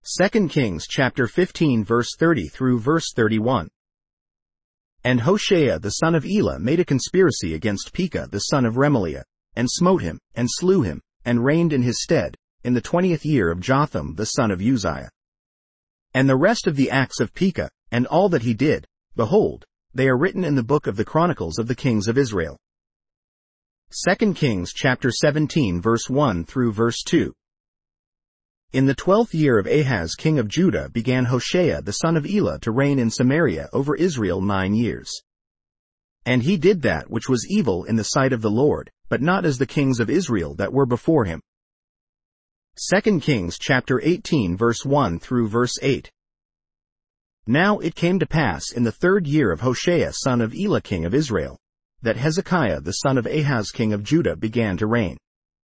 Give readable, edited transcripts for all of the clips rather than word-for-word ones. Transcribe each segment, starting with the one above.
2 Kings chapter 15 verse 30 through verse 31. And Hoshea the son of Elah made a conspiracy against Pekah the son of Remaliah, and smote him, and slew him, and reigned in his stead, in the 20th year of Jotham the son of Uzziah. And the rest of the acts of Pekah, and all that he did, behold, they are written in the book of the Chronicles of the Kings of Israel. 2 Kings chapter 17 verse 1 through verse 2. In the 12th year of Ahaz king of Judah began Hoshea the son of Elah to reign in Samaria over Israel 9 years. And he did that which was evil in the sight of the Lord, but not as the kings of Israel that were before him. 2 Kings chapter 18 verse 1 through verse 8. Now it came to pass in the 3rd year of Hoshea son of Elah king of Israel, that Hezekiah the son of Ahaz king of Judah began to reign.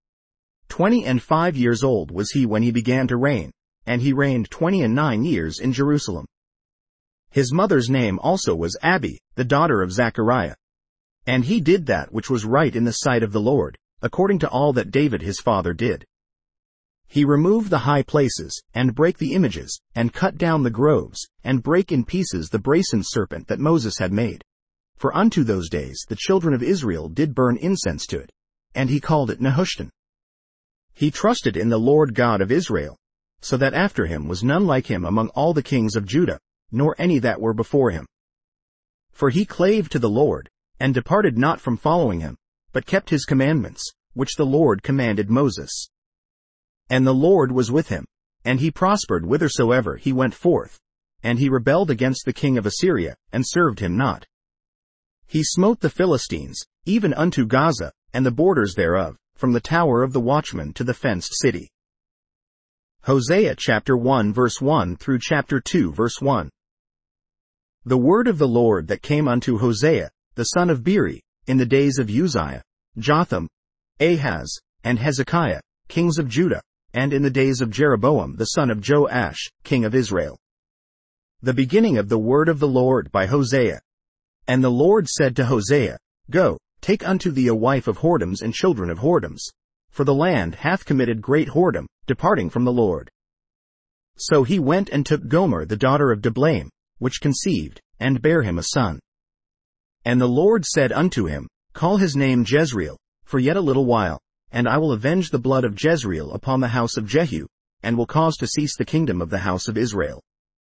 25 years old was he when he began to reign, and he reigned 29 years in Jerusalem. His mother's name also was Abi, the daughter of Zechariah. And he did that which was right in the sight of the Lord, according to all that David his father did. He removed the high places, and brake the images, and cut down the groves, and brake in pieces the brazen serpent that Moses had made. For unto those days the children of Israel did burn incense to it, and he called it Nehushtan. He trusted in the Lord God of Israel, so that after him was none like him among all the kings of Judah, nor any that were before him. For he clave to the Lord, and departed not from following him, but kept his commandments, which the Lord commanded Moses. And the Lord was with him, and he prospered whithersoever he went forth, and he rebelled against the king of Assyria, and served him not. He smote the Philistines, even unto Gaza, and the borders thereof, from the tower of the watchman to the fenced city. Hosea chapter 1 verse 1 through chapter 2 verse 1. The word of the Lord that came unto Hosea, the son of Beeri, in the days of Uzziah, Jotham, Ahaz, and Hezekiah, kings of Judah, and in the days of Jeroboam the son of Joash, king of Israel. The beginning of the word of the Lord by Hosea. And the Lord said to Hosea, Go, take unto thee a wife of whoredoms and children of whoredoms, for the land hath committed great whoredom, departing from the Lord. So he went and took Gomer the daughter of Diblaim, which conceived, and bare him a son. And the Lord said unto him, Call his name Jezreel, for yet a little while, and I will avenge the blood of Jezreel upon the house of Jehu, and will cause to cease the kingdom of the house of Israel.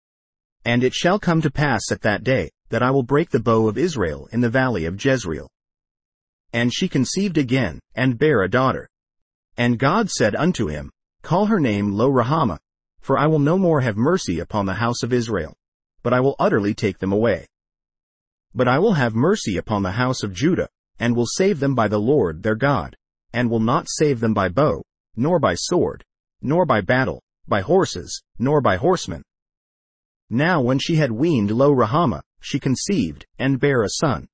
And it shall come to pass at that day, that I will break the bow of Israel in the valley of Jezreel. And she conceived again, and bare a daughter. And God said unto him, Call her name Lo-Ruhamah, for I will no more have mercy upon the house of Israel, but I will utterly take them away. But I will have mercy upon the house of Judah, and will save them by the Lord their God, and will not save them by bow, nor by sword, nor by battle, by horses, nor by horsemen. Now when she had weaned Lo-Ruhamah, she conceived, and bare a son.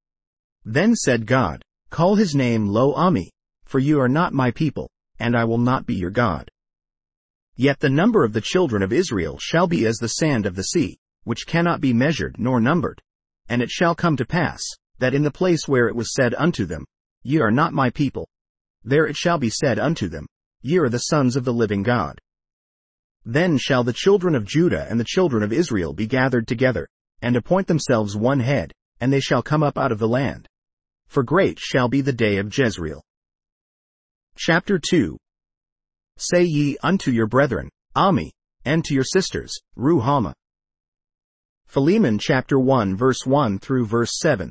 Then said God, Call his name Lo-Ammi, for you are not my people, and I will not be your God. Yet the number of the children of Israel shall be as the sand of the sea, which cannot be measured nor numbered. And it shall come to pass, that in the place where it was said unto them, Ye are not my people, there it shall be said unto them, Ye are the sons of the living God. Then shall the children of Judah and the children of Israel be gathered together, and appoint themselves one head, and they shall come up out of the land. For great shall be the day of Jezreel. Chapter 2. Say ye unto your brethren, Ammi, and to your sisters, Ruhamah. Philemon chapter 1 verse 1 through verse 7.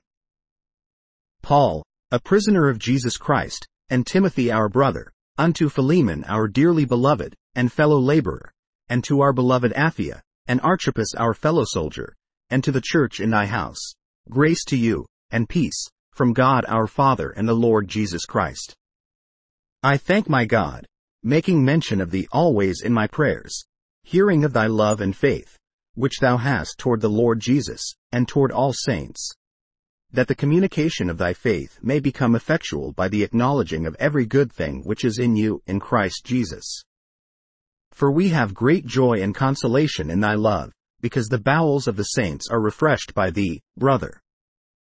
Paul, a prisoner of Jesus Christ, and Timothy our brother, unto Philemon our dearly beloved, and fellow laborer, and to our beloved Apphia, and Archippus our fellow soldier, and to the church in thy house, grace to you, and peace, from God our Father and the Lord Jesus Christ. I thank my God, making mention of thee always in my prayers, hearing of thy love and faith, which thou hast toward the Lord Jesus, and toward all saints, that the communication of thy faith may become effectual by the acknowledging of every good thing which is in you in Christ Jesus. For we have great joy and consolation in thy love, because the bowels of the saints are refreshed by thee, brother.